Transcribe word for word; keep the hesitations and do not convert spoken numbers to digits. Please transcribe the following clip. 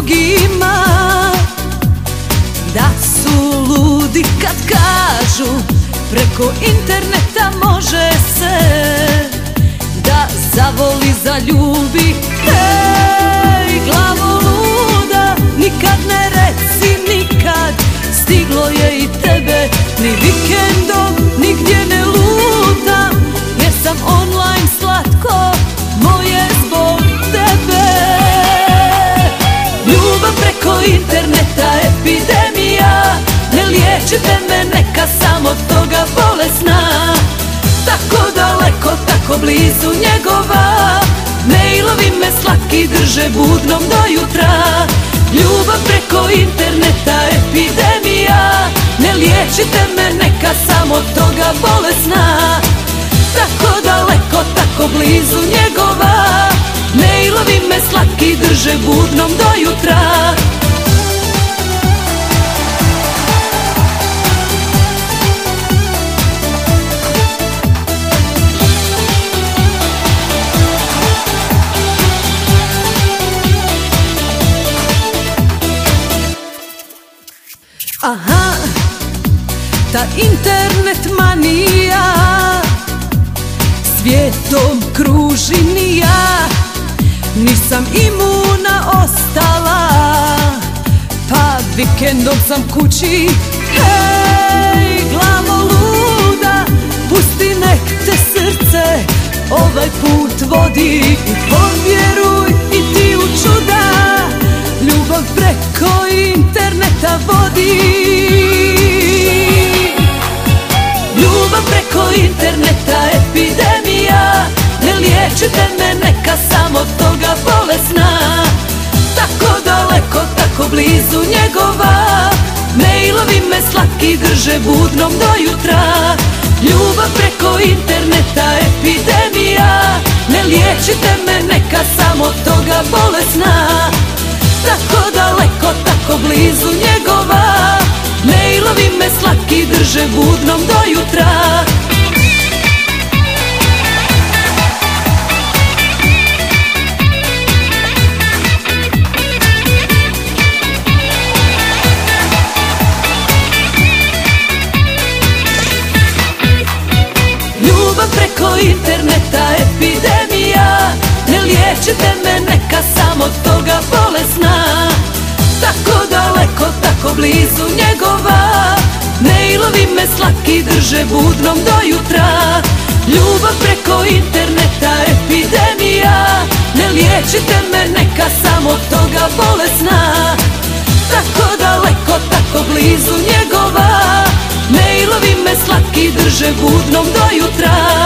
drugima, da su ludi kad kažu preko interneta može se da zavoli, zaljubi. Hej, glavo luda, nikad ne reci nikad, stiglo je i tebe, ni vikendom nigdje ne lutam, jer sam online slatko moje zbog tebe. Ljubav preko interneta epidemija, ne liječite me, neka sam od toga bolesna. Tako daleko, tako blizu njegova, mailovi me slatki drže budnom do jutra. Ljubav preko interneta epidemija, ne liječite me, neka sam od toga bolesna. Tako daleko, tako blizu njegova, mailovi me slatki drže budnom do jutra. Aha, ta internet manija svijetom kruži, ni ja nisam imuna ostala, pa vikendom sam kući. Hej, glavo luda, pusti nek te srce ovaj put vodi, i povjeruj i ti u čuda, ljubav preko interneta vodi. Ljubav preko interneta epidemija, ne liječite me, neka sam od toga bolesna. Tako daleko, tako blizu njegova, mailovi me slatki drže budnom do jutra. Ljubav preko interneta epidemija, ne liječite me, neka sam od toga bolesna. Tako daleko, tako blizu njegova, mailovi me slatki drže budnom do jutra. Ljubav preko interneta epidemija, ne liječite me, neka sam od toga bolesna. Tako daleko, tako blizu njegova, mailovi me slatki drže budnom do jutra. Ljubav preko interneta epidemija, ne liječite me, neka sam od toga bolesna. Tako daleko, tako blizu njegova, mailovi me slatki drže budnom do jutra.